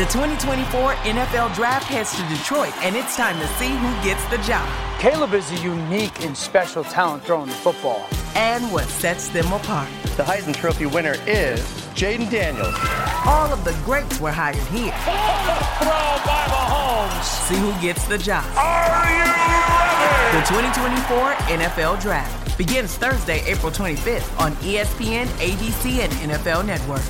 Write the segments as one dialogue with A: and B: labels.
A: The 2024 NFL Draft heads to Detroit, and it's time to see who gets the job.
B: Caleb is a unique and special talent throwing the football.
A: And what sets them apart.
C: The Heisman Trophy winner is Jaden Daniels.
A: All of the greats were hired here.
D: Throw by Mahomes.
A: See who gets the job.
D: Are you ready?
A: The 2024 NFL Draft begins Thursday, April 25th on ESPN, ABC, and NFL Network.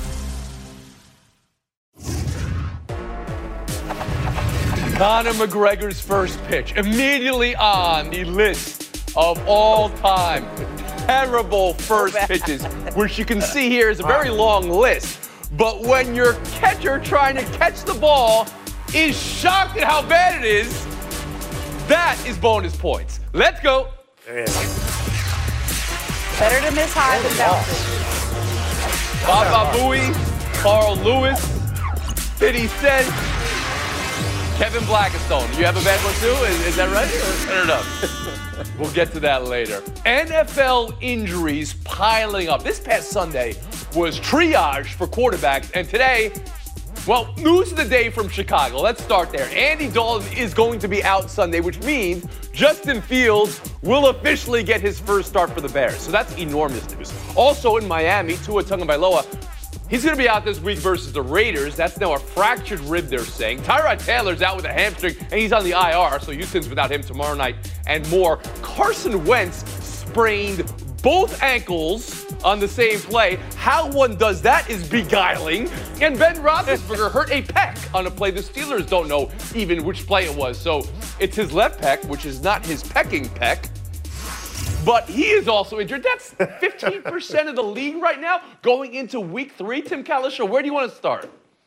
E: Conor McGregor's first pitch, immediately on the list of all-time terrible first pitches, which you can see here is a very long list. But when your catcher trying to catch the ball is shocked at how bad it is, that is bonus points. Let's go.
F: Better to miss high than bounce.
E: Baba Booey, Carl Lewis, 50 Cent, Kevin Blackistone. You have a bad one too? Is that right? I don't know. We'll get to that later. NFL injuries piling up. This past Sunday was triage for quarterbacks, and today, well, news of the day from Chicago. Let's start there. Andy Dalton is going to be out Sunday, which means Justin Fields will officially get his first start for the Bears. So that's enormous news. Also in Miami, Tua Tagovailoa, he's going to be out this week versus the Raiders. That's now a fractured rib, they're saying. Tyrod Taylor's out with a hamstring, and he's on the IR, so Houston's without him tomorrow night and more. Carson Wentz sprained both ankles on the same play. How one does that is beguiling. And Ben Roethlisberger hurt a pec on a play. The Steelers don't know even which play it was. So it's his left pec, which is not his pecking pec. But he is also injured. That's 15% of the league right now going into week 3. Tim Caliscio, where do you want to start?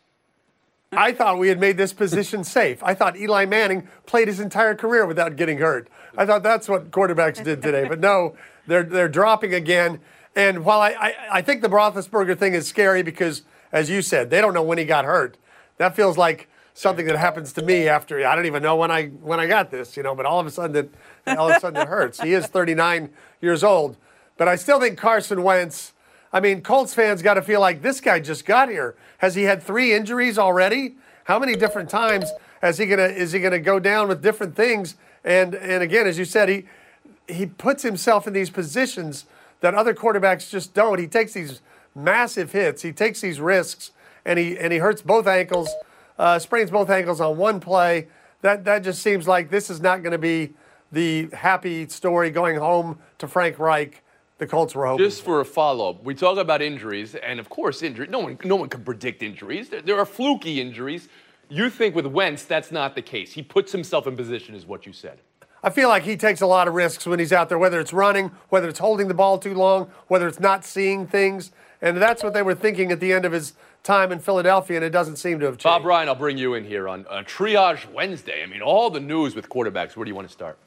G: I thought we had made this position safe. I thought Eli Manning played his entire career without getting hurt. I thought that's what quarterbacks did today. But no, they're dropping again. And while I think the Roethlisberger thing is scary because, as you said, they don't know when he got hurt. That feels like something that happens to me after, I don't even know when I got this, but all of a sudden it hurts. He is 39 years old. But I still think Carson Wentz, Colts fans got to feel like this guy just got here. Has he had 3 injuries already? How many different times is he gonna go down with different things? And again, as you said, he puts himself in these positions that other quarterbacks just don't. He takes these massive hits. He takes these risks, and he hurts both ankles, sprains both ankles on one play. That just seems like this is not going to be the happy story going home to Frank Reich. The Colts were hoping.
E: Just for a follow-up, we talk about injuries, and of course, injury. No one can predict injuries. There are fluky injuries. You think with Wentz, that's not the case. He puts himself in position, is what you said.
G: I feel like he takes a lot of risks when he's out there, whether it's running, whether it's holding the ball too long, whether it's not seeing things. And that's what they were thinking at the end of his time in Philadelphia, and it doesn't seem to have changed.
E: Bob Ryan, I'll bring you in here on Triage Wednesday. All the news with quarterbacks. Where do you want to start?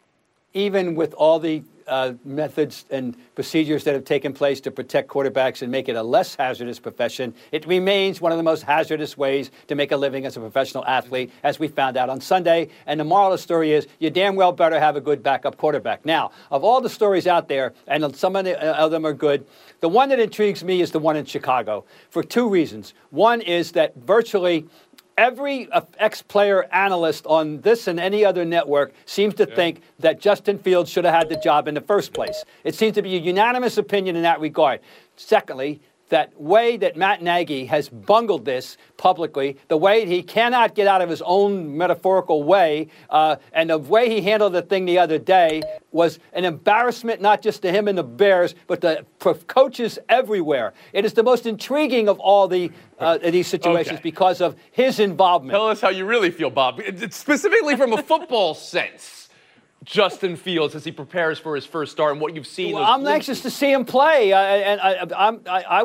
H: Even with all the methods and procedures that have taken place to protect quarterbacks and make it a less hazardous profession, it remains one of the most hazardous ways to make a living as a professional athlete, as we found out on Sunday. And the moral of the story is you damn well better have a good backup quarterback. Now, of all the stories out there, and some of them are good, the one that intrigues me is the one in Chicago for 2 reasons. One is that virtually every ex-player analyst on this and any other network seems to think that Justin Fields should have had the job in the first place. It seems to be a unanimous opinion in that regard. Secondly, that way that Matt Nagy has bungled this publicly, the way he cannot get out of his own metaphorical way, and the way he handled the thing the other day was an embarrassment not just to him and the Bears, but the coaches everywhere. It is the most intriguing of all these situations because of his involvement.
E: Tell us how you really feel, Bob. Specifically from a football sense. Justin Fields as he prepares for his first start and what you've seen.
H: Well, I'm anxious to see him play, I'm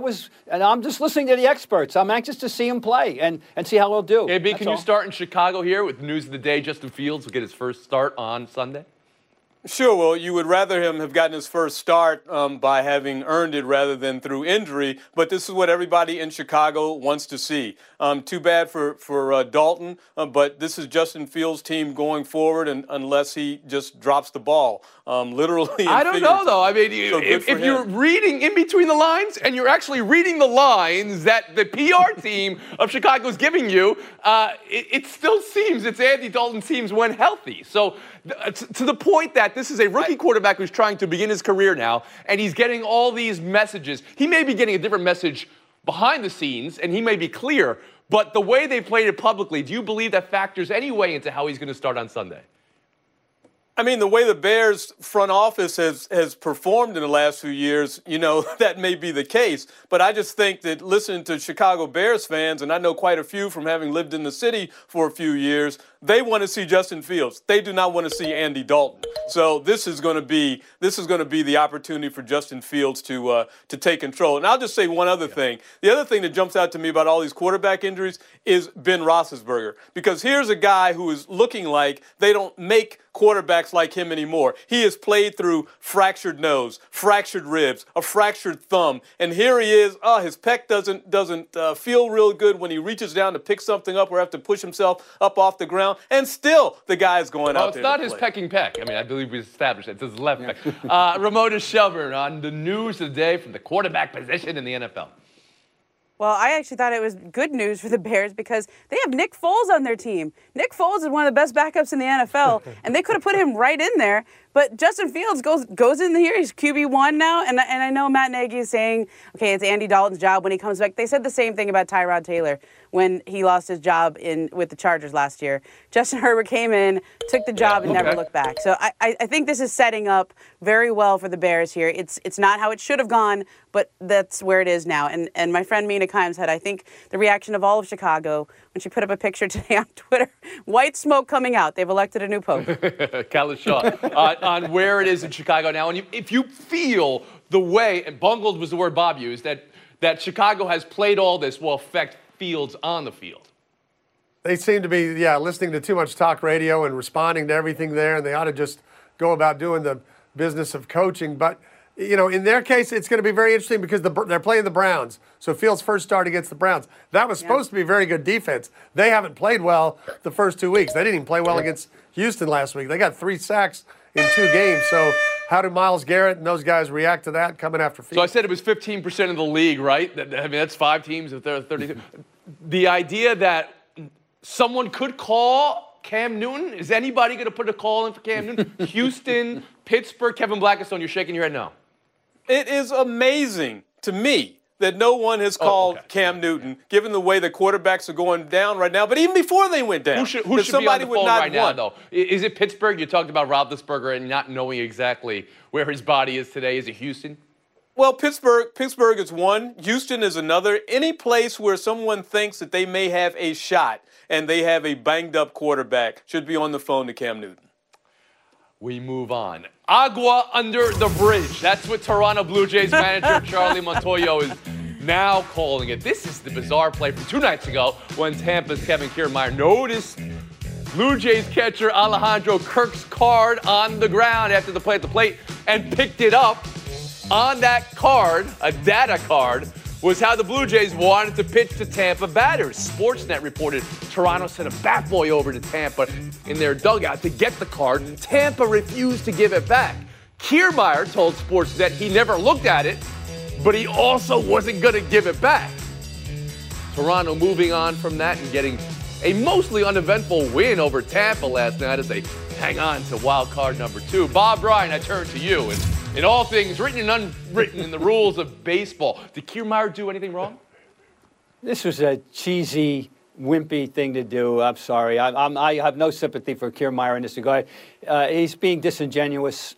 H: just listening to the experts. I'm anxious to see him play and see how he'll do.
E: AB, can you start in Chicago here with news of the day? Justin Fields will get his first start on Sunday.
I: Sure. Well, you would rather him have gotten his first start by having earned it rather than through injury. But this is what everybody in Chicago wants to see. Too bad for Dalton, but this is Justin Fields' team going forward, and unless he just drops the ball, literally.
E: I don't know, though. I mean, if you're reading in between the lines and you're actually reading the lines that the PR team of Chicago is giving you, it still seems it's Andy Dalton's teams when healthy. So to the point that this is a rookie quarterback who's trying to begin his career now, and he's getting all these messages. He may be getting a different message behind the scenes, and he may be clear, but the way they played it publicly, do you believe that factors any way into how he's going to start on Sunday?
I: I mean, the way the Bears front office has performed in the last few years, that may be the case. But I just think that listening to Chicago Bears fans, and I know quite a few from having lived in the city for a few years, they want to see Justin Fields. They do not want to see Andy Dalton. So this is going to be the opportunity for Justin Fields to take control. And I'll just say one other thing. The other thing that jumps out to me about all these quarterback injuries is Ben Roethlisberger, because here's a guy who is looking like they don't make quarterbacks like him anymore. He has played through fractured nose, fractured ribs, a fractured thumb, and here he is. His pec doesn't feel real good when he reaches down to pick something up or have to push himself up off the ground, and still the guy is going out there.
E: It's not his pecking pec. I mean, I believe we established it. It's his left pec. Ramona Shelburne on the news of the day from the quarterback position in the NFL.
F: Well, I actually thought it was good news for the Bears because they have Nick Foles on their team. Nick Foles is one of the best backups in the NFL, and they could have put him right in there. But Justin Fields goes in here. He's QB1 now, and I know Matt Nagy is saying, okay, it's Andy Dalton's job when he comes back. They said the same thing about Tyrod Taylor when he lost his job with the Chargers last year. Justin Herbert came in, took the job, and never looked back. So I think this is setting up very well for the Bears here. It's not how it should have gone, but that's where it is now. And my friend Mina Kimes said, I think the reaction of all of Chicago when she put up a picture today on Twitter, white smoke coming out. They've elected a new pope.
E: Khaled Shaw on where it is in Chicago now. And if you feel the way, and bungled was the word Bob used, that Chicago has played all this will affect Fields on the field.
G: They seem to be, listening to too much talk radio and responding to everything there, and they ought to just go about doing the business of coaching. But, in their case, it's going to be very interesting because they're playing the Browns. So Fields' first start against the Browns. That was supposed to be very good defense. They haven't played well the first 2 weeks. They didn't even play well against Houston last week. They got 3 sacks in 2 games. So how do Myles Garrett and those guys react to that coming after Fields?
E: So I said it was 15% of the league, right? I mean, that's 5 teams if there are 32. The idea that someone could call Cam Newton, is anybody going to put a call in for Cam Newton? Houston, Pittsburgh, Kevin Blackistone, you're shaking your head no.
I: It is amazing to me that no one has called Cam Newton, given the way the quarterbacks are going down right now. But even before they went down,
E: who should be on the phone right now, though? Is it Pittsburgh? You talked about Roethlisberger and not knowing exactly where his body is today. Is it Houston?
I: Well, Pittsburgh is one. Houston is another. Any place where someone thinks that they may have a shot and they have a banged-up quarterback should be on the phone to Cam Newton.
E: We move on. Agua under the bridge. That's what Toronto Blue Jays manager Charlie Montoyo is now calling it. This is the bizarre play from 2 nights ago when Tampa's Kevin Kiermaier noticed Blue Jays catcher Alejandro Kirk's card on the ground after the play at the plate and picked it up. On that card, a data card, was how the Blue Jays wanted to pitch to Tampa batters. Sportsnet reported Toronto sent a bat boy over to Tampa in their dugout to get the card. Tampa refused to give it back. Kiermaier told Sportsnet he never looked at it, but he also wasn't going to give it back. Toronto moving on from that and getting a mostly uneventful win over Tampa last night as they hang on to wild card number 2. Bob Ryan, I turn to you. And in all things written and unwritten in the rules of baseball, did Kiermaier do anything wrong?
H: This was a cheesy, wimpy thing to do. I'm sorry. I have no sympathy for Kiermaier in this regard. He's being disingenuous.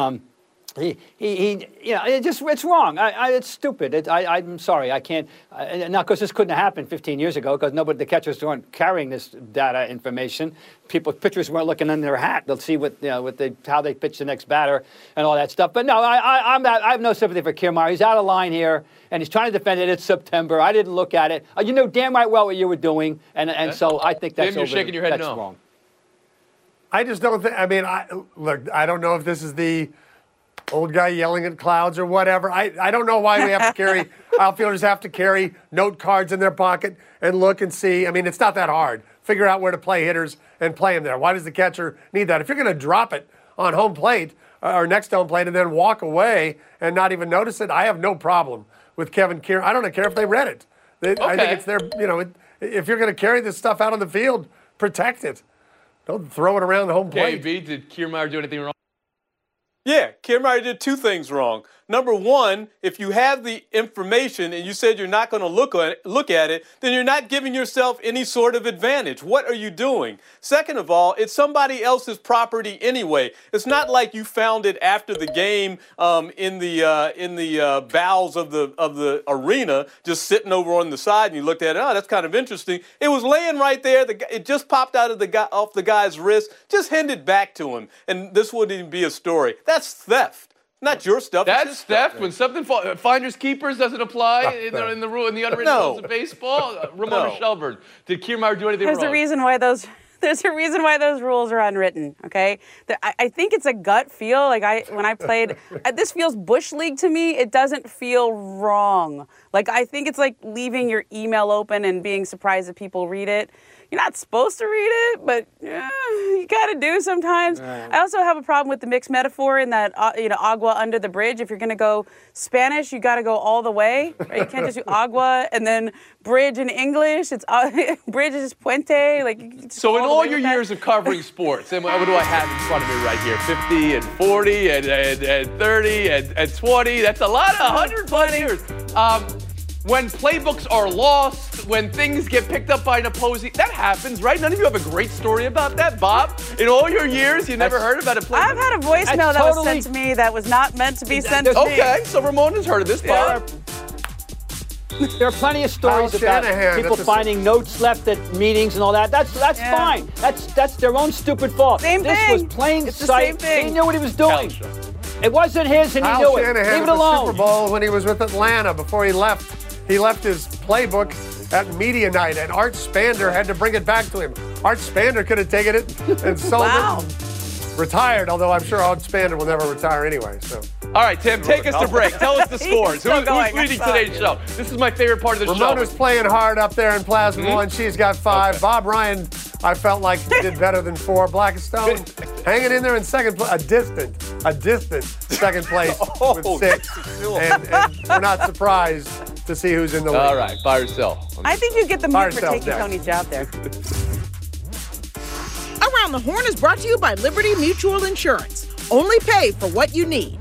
H: It's wrong. It's stupid. I'm sorry. I can't. Not because this couldn't have happened 15 years ago, because the catchers weren't carrying this data information. Pitchers weren't looking in their hat. They'll see how they pitch the next batter and all that stuff. But no, I have no sympathy for Kiermaier. He's out of line here, and he's trying to defend it. It's September. I didn't look at it. You know damn right well what you were doing, and so I think that's
E: Tim, you're shaking your head
H: that's
E: no.
H: wrong.
G: I just don't think. I mean, I don't know if this is the old guy yelling at clouds or whatever. I don't know why we have to carry outfielders have to carry note cards in their pocket and look and see. I mean, it's not that hard. Figure out where to play hitters and play them there. Why does the catcher need that? If you're going to drop it on home plate or next to home plate and then walk away and not even notice it, I have no problem with Kevin Kiermaier. I don't care if they read it. I think it's their, if you're going to carry this stuff out on the field, protect it. Don't throw it around the home plate.
E: KB, did Kiermaier do anything wrong?
I: Yeah, Kiermaier did two things wrong. Number one, if you have the information and you said you're not going to look at it, then you're not giving yourself any sort of advantage. What are you doing? Second of all, it's somebody else's property anyway. It's not like you found it after the game in the bowels of the arena, just sitting over on the side, and you looked at it. Oh, that's kind of interesting. It was laying right there. It just popped out of off the guy's wrist. Just hand it back to him, and this wouldn't even be a story. That's theft. Not your stuff.
E: That's theft. When something finders keepers doesn't apply in the rule in the unwritten rules of baseball. Ramona Shelburne, did Kiermaier do anything wrong?
F: There's a reason why those rules are unwritten. Okay, I think it's a gut feel. Like when I played, this feels bush league to me. It doesn't feel wrong. Like I think it's like leaving your email open and being surprised that people read it. You're not supposed to read it, but you got to do sometimes. Right. I also have a problem with the mixed metaphor in that, agua under the bridge. If you're going to go Spanish, you got to go all the way. Right? You can't just do agua and then bridge in English. It's bridge is puente.
E: So in all your years of covering sports, and what do I have in front of me right here? 50 and 40 and 30 and 20. That's a lot of 100 plus years. When playbooks are lost, when things get picked up by an opposing, that happens, right? None of you have a great story about that, Bob? In all your years, you never heard about a playbook?
F: I've had a voicemail that was sent to me that was not meant to be sent to me.
E: Okay, so Ramona's heard of this, Bob.
H: There are plenty of stories about people finding notes left at meetings and all that. That's fine. That's their own stupid fault.
F: Same
H: this
F: thing.
H: was plain
F: it's
H: sight.
F: The same thing.
H: He knew what he was doing. It wasn't his, and he knew it. Leave it alone.
G: Super Bowl when he was with Atlanta before he left. He left his playbook at media night, and Art Spander had to bring it back to him. Art Spander could have taken it and sold it. Retired, although I'm sure Art Spander will never retire anyway. So.
E: All right, Tim, take us to break. Tell us the scores. Who's leading today's show? This is my favorite part of the show.
G: Ramona's playing hard up there in Plasma 1. She's got 5. Okay. Bob Ryan, I felt like did better than 4. Blackstone hanging in there in second place, a distant second place with 6. And we're not surprised to see who's in the lead.
E: All right, by yourself.
F: I think you get the mute for taking Tony's job there.
J: Around the Horn is brought to you by Liberty Mutual Insurance. Only pay for what you need.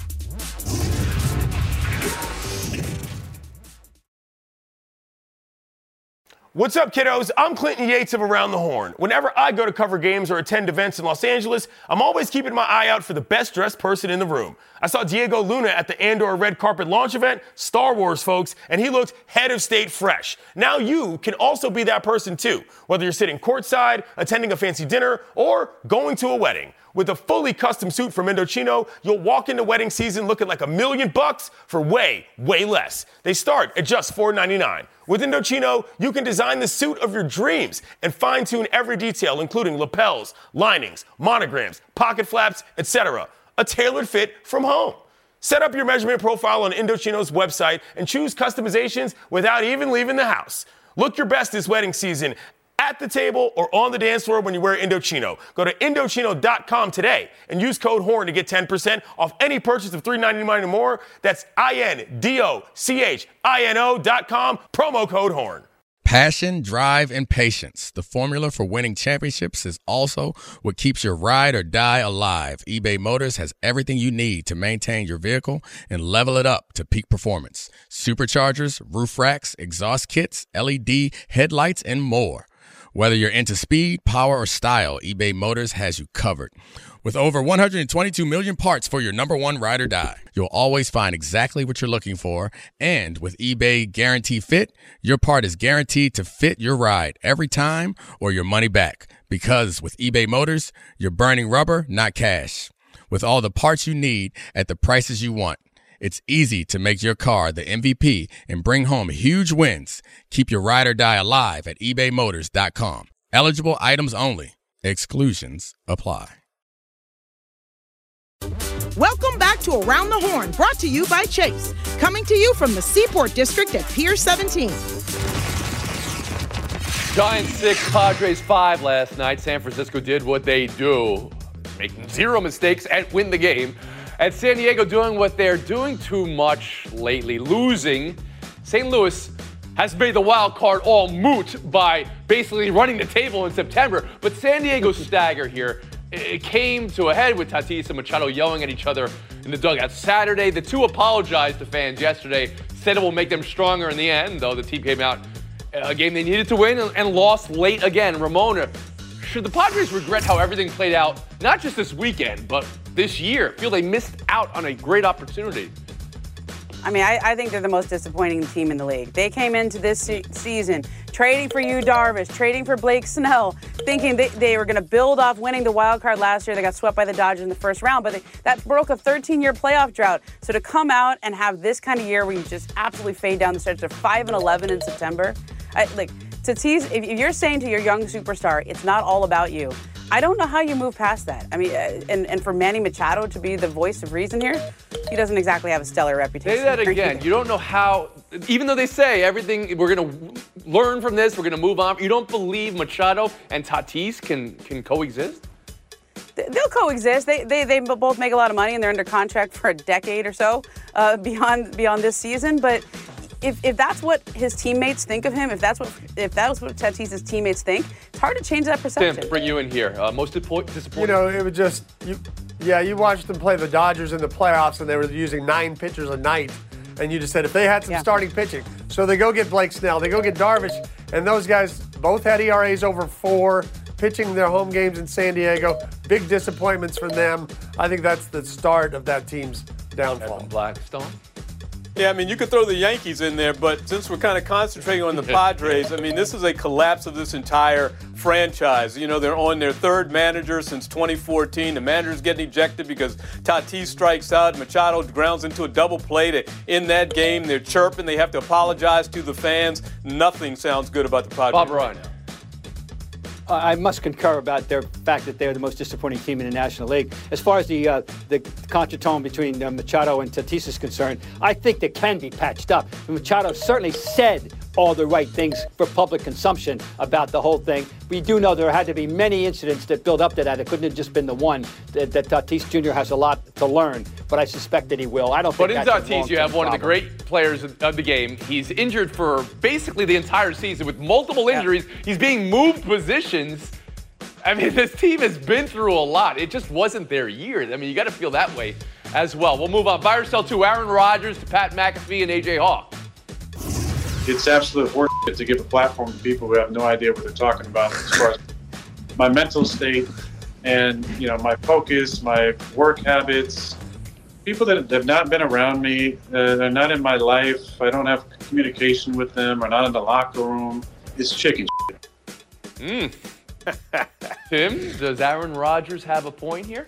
K: What's up, kiddos? I'm Clinton Yates of Around the Horn. Whenever I go to cover games or attend events in Los Angeles, I'm always keeping my eye out for the best dressed person in the room. I saw Diego Luna at the Andor Red Carpet launch event, Star Wars, folks, and he looked head of state fresh. Now you can also be that person too, whether you're sitting courtside, attending a fancy dinner, or going to a wedding. With a fully custom suit from Indochino, you'll walk into wedding season looking like $1 million for way, way less. They start at just $4.99. With Indochino, you can design the suit of your dreams and fine-tune every detail, including lapels, linings, monograms, pocket flaps, etc. A tailored fit from home. Set up your measurement profile on Indochino's website and choose customizations without even leaving the house. Look your best this wedding season at the table or on the dance floor when you wear Indochino. Go to Indochino.com today and use code HORN to get 10% off any purchase of $3.99 or more. That's INDOCHINO.com, promo code HORN.
L: Passion, drive, and patience. The formula for winning championships is also what keeps your ride or die alive. eBay Motors has everything you need to maintain your vehicle and level it up to peak performance. Superchargers, roof racks, exhaust kits, LED headlights, and more. Whether you're into speed, power, or style, eBay Motors has you covered. With over 122 million parts for your number one ride or die, you'll always find exactly what you're looking for. And with eBay Guarantee Fit, your part is guaranteed to fit your ride every time or your money back. Because with eBay Motors, you're burning rubber, not cash. With all the parts you need at the prices you want, it's easy to make your car the MVP and bring home huge wins. Keep your ride or die alive at ebaymotors.com. Eligible items only. Exclusions apply.
J: Welcome back to Around the Horn, brought to you by Chase. Coming to you from the Seaport District at Pier 17.
E: Giants 6, Padres 5 last night. San Francisco did what they do, making 0 mistakes and win the game. And San Diego doing what they're doing too much lately, losing. St. Louis has made the wild card all moot by basically running the table in September. But San Diego's stagger here, it came to a head with Tatis and Machado yelling at each other in the dugout Saturday. The two apologized to fans yesterday, said it will make them stronger in the end, though the team came out a game they needed to win and lost late again. Ramona, should the Padres regret how everything played out, not just this weekend, but this year? Feel they missed out on a great opportunity?
F: I mean, I think they're the most disappointing team in the league. They came into this season trading for Yu Darvish, trading for Blake Snell, thinking they were going to build off winning the wild card last year. They got swept by the Dodgers in the first round, but that broke a 13-year playoff drought. So to come out and have this kind of year where you just absolutely fade down the stretch to 5-11 in September, Tatis, if you're saying to your young superstar, it's not all about you, I don't know how you move past that. I mean, and for Manny Machado to be the voice of reason here, he doesn't exactly have a stellar reputation.
E: Say that again. You don't know how, even though they say everything, we're going to learn from this, we're going to move on, you don't believe Machado and Tatis can coexist?
F: They'll coexist. They both make a lot of money, and they're under contract for a decade or so beyond this season. But if that's what his teammates think of him, if that was what Tatis's teammates think, it's hard to change that perception.
E: Tim, bring you in here. Most disappointing.
G: You know, it was just, you watched them play the Dodgers in the playoffs, and they were using 9 pitchers a night, and you just said if they had some starting pitching. So they go get Blake Snell, they go get Darvish, and those guys both had ERAs over 4, pitching their home games in San Diego. Big disappointments from them. I think that's the start of that team's downfall.
E: Kevin Blackstone.
I: Yeah, I mean, you could throw the Yankees in there, but since we're kind of concentrating on the Padres, I mean, this is a collapse of this entire franchise. You know, they're on their 3rd manager since 2014. The manager's getting ejected because Tatis strikes out. Machado grounds into a double play to end that game. They're chirping. They have to apologize to the fans. Nothing sounds good about the Padres.
E: Bob Ryan.
H: I must concur about their fact that they're the most disappointing team in the National League. As far as the contretemps between Machado and Tatis is concerned, I think they can be patched up. Machado certainly said all the right things for public consumption about the whole thing. We do know there had to be many incidents that built up to that. It couldn't have just been the one. That Tatis Jr. has a lot to learn, but I suspect that he will. I don't think that's a long-term
E: Tatis, you have one of the great players of the game. He's injured for basically the entire season with multiple injuries. Yeah. He's being moved positions. I mean, this team has been through a lot. It just wasn't their year. I mean, you got to feel that way as well. We'll move on. Buy or sell to Aaron Rodgers, to Pat McAfee, and A.J. Hawk.
M: It's absolute horseshit to give a platform to people who have no idea what they're talking about as far as my mental state and, you know, my focus, my work habits. People that have not been around me, they're not in my life, I don't have communication with them, or not in the locker room. It's chicken shit.
E: Tim, does Aaron Rodgers have a point here?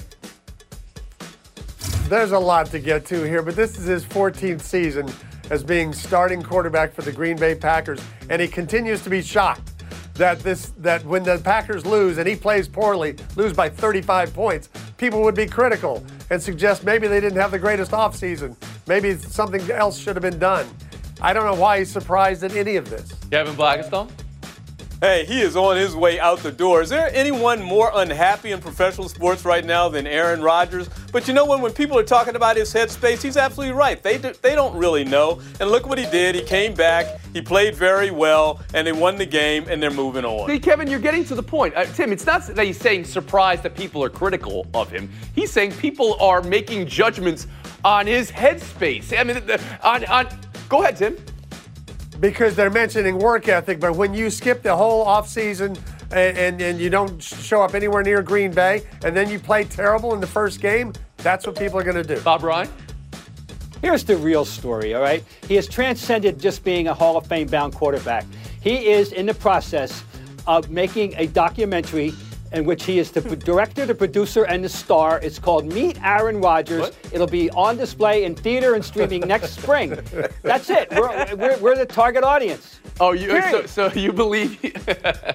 G: There's a lot to get to here, but this is his 14th season as being starting quarterback for the Green Bay Packers, and he continues to be shocked that when the Packers lose and he plays poorly, lose by 35 points, people would be critical and suggest maybe they didn't have the greatest offseason. Maybe something else should have been done. I don't know why he's surprised at any of this.
E: Kevin Blackstone?
I: Hey, he is on his way out the door. Is there anyone more unhappy in professional sports right now than Aaron Rodgers? But you know when people are talking about his headspace, he's absolutely right. They don't really know. And look what he did. He came back, he played very well, and they won the game, and they're moving on.
E: See, Kevin, you're getting to the point. Tim, it's not that he's saying surprised that people are critical of him. He's saying people are making judgments on his headspace. I mean, go ahead, Tim.
G: Because they're mentioning work ethic, but when you skip the whole offseason and you don't show up anywhere near Green Bay, and then you play terrible in the first game, that's what people are going to do.
E: Bob Ryan?
H: Here's the real story, all right? He has transcended just being a Hall of Fame-bound quarterback. He is in the process of making a documentary in which he is the director, the producer, and the star. It's called Meet Aaron Rodgers. What? It'll be on display in theater and streaming next spring. That's it. We're the target audience.
E: Oh, so you believe? I thought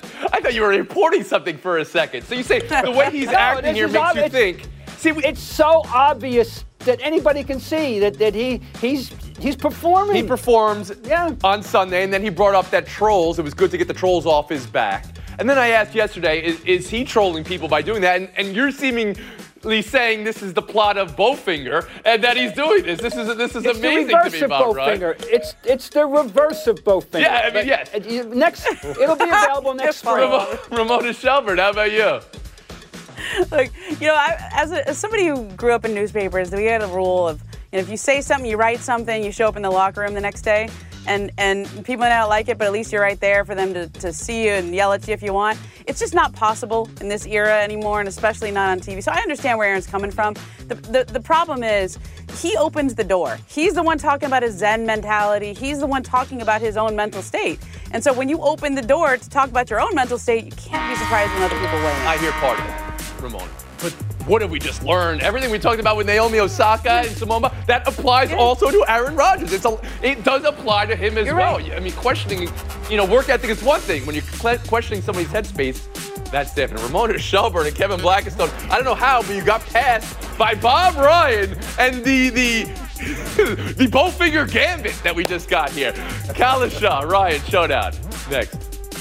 E: thought you were reporting something for a second. So you say the way he's acting here makes you think.
H: See, it's so obvious that anybody can see that he's performing.
E: He performs on Sunday, and then he brought up that trolls. It was good to get the trolls off his back. And then I asked yesterday, is he trolling people by doing that? And you're seemingly saying this is the plot of Bowfinger, and that he's doing this. This is amazing to me, Bob, right?
H: It's the reverse of Bowfinger.
E: Yeah, I mean, yes.
H: It'll be available next spring.
E: Ramona Shelburne, how about you?
F: Look, as somebody who grew up in newspapers, we had a rule of, if you say something, you write something, you show up in the locker room the next day, and people may not like it, but at least you're right there for them to see you and yell at you if you want. It's just not possible in this era anymore, and especially not on TV. So I understand where Aaron's coming from. The problem is he opens the door. He's the one talking about his Zen mentality. He's the one talking about his own mental state. And so when you open the door to talk about your own mental state, you can't be surprised when other people weigh in.
E: I hear part of it, Ramona. But what have we just learned? Everything we talked about with Naomi Osaka and Simone, that applies also to Aaron Rodgers. It does apply to him as well. Right. I mean, questioning, work ethic is one thing. When you're questioning somebody's headspace, that's different. Ramona Shelburne and Kevin Blackistone, I don't know how, but you got passed by Bob Ryan and the Bowfinger gambit that we just got here. Kalisha, Ryan, showdown. Next.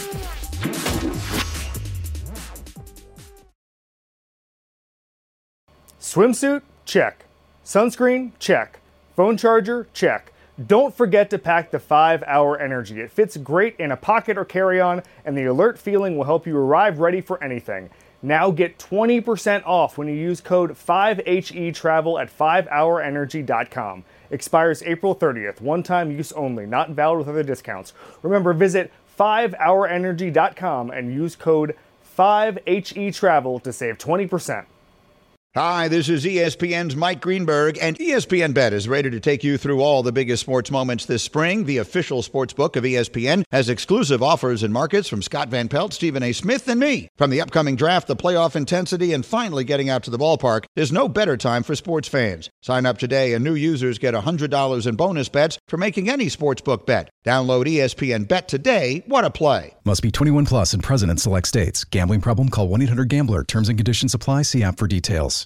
N: Swimsuit? Check. Sunscreen? Check. Phone charger? Check. Don't forget to pack the 5-Hour Energy. It fits great in a pocket or carry-on, and the alert feeling will help you arrive ready for anything. Now get 20% off when you use code 5HETRAVEL at 5hourenergy.com. Expires April 30th. One-time use only. Not valid with other discounts. Remember, visit 5hourenergy.com and use code 5HETRAVEL to save 20%.
O: Hi, this is ESPN's Mike Greenberg, and ESPN Bet is ready to take you through all the biggest sports moments this spring. The official sports book of ESPN has exclusive offers and markets from Scott Van Pelt, Stephen A. Smith, and me. From the upcoming draft, the playoff intensity, and finally getting out to the ballpark, there's no better time for sports fans. Sign up today, and new users get $100 in bonus bets for making any sportsbook bet. Download ESPN Bet today. What a play.
P: Must be 21 plus and present in select states. Gambling problem? Call 1-800-GAMBLER. Terms and conditions apply. See app for details.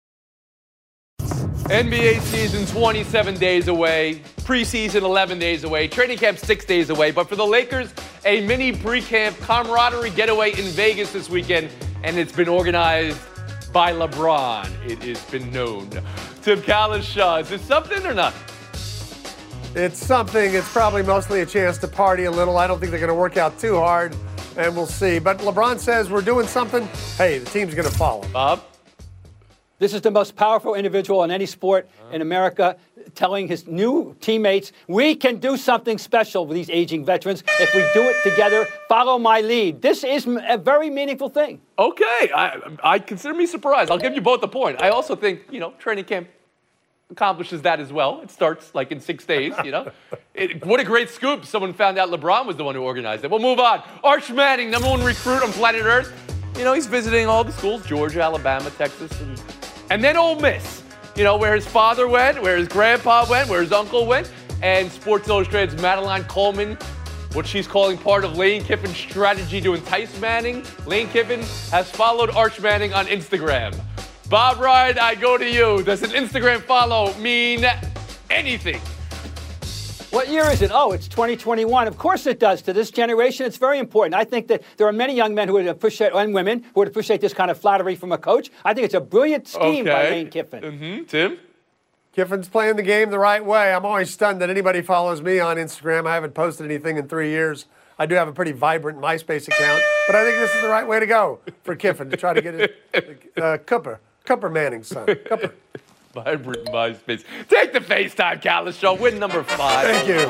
E: NBA season 27 days away, preseason 11 days away, training camp 6 days away. But for the Lakers, a mini pre-camp camaraderie getaway in Vegas this weekend, and it's been organized by LeBron. It has been known. Tim Kalisha, is this something or not?
G: It's something. It's probably mostly a chance to party a little. I don't think they're going to work out too hard, and we'll see. But LeBron says we're doing something. Hey, the team's going to follow.
E: Bob?
H: This is the most powerful individual in any sport in America, telling his new teammates, we can do something special with these aging veterans if we do it together. Follow my lead. This is a very meaningful thing.
E: Okay. I consider me surprised. I'll give you both a point. I also think, training camp accomplishes that as well. It starts like in 6 days, What a great scoop. Someone found out LeBron was the one who organized it. We'll move on. Arch Manning, number one recruit on planet Earth. He's visiting all the schools, Georgia, Alabama, Texas, and then Ole Miss, where his father went, where his grandpa went, where his uncle went. And Sports Illustrated's Madeline Coleman, what she's calling part of Lane Kiffin's strategy to entice Manning. Lane Kiffin has followed Arch Manning on Instagram. Bob Ryan, I go to you. Does an Instagram follow mean anything?
H: What year is it? Oh, it's 2021. Of course it does. To this generation, it's very important. I think that there are many young men who would appreciate, and women, who would appreciate this kind of flattery from a coach. I think it's a brilliant scheme by Lane Kiffin.
E: Mm-hmm. Tim?
G: Kiffin's playing the game the right way. I'm always stunned that anybody follows me on Instagram. I haven't posted anything in 3 years. I do have a pretty vibrant MySpace account, but I think this is the right way to go for Kiffin to try to get it. Cooper Manning's son. Cooper.
E: Vibrant MySpace. Take the FaceTime, Kalisha. Win number 5.
G: Thank you.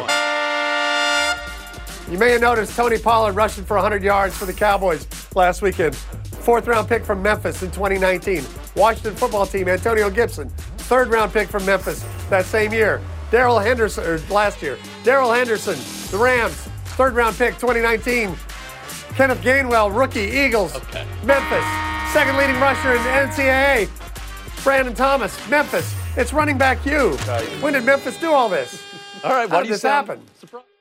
G: You may have noticed Tony Pollard rushing for 100 yards for the Cowboys last weekend. 4th-round pick from Memphis in 2019. Washington football team, Antonio Gibson. 3rd-round pick from Memphis that same year. Last year. Darrell Henderson, the Rams. 3rd-round pick, 2019. Kenneth Gainwell, rookie, Eagles.
E: Okay.
G: Memphis. 2nd leading rusher in the NCAA. Brandon Thomas, Memphis. It's running back you. When did Memphis do all this?
E: All right,
G: How did this happen?
E: Surprised?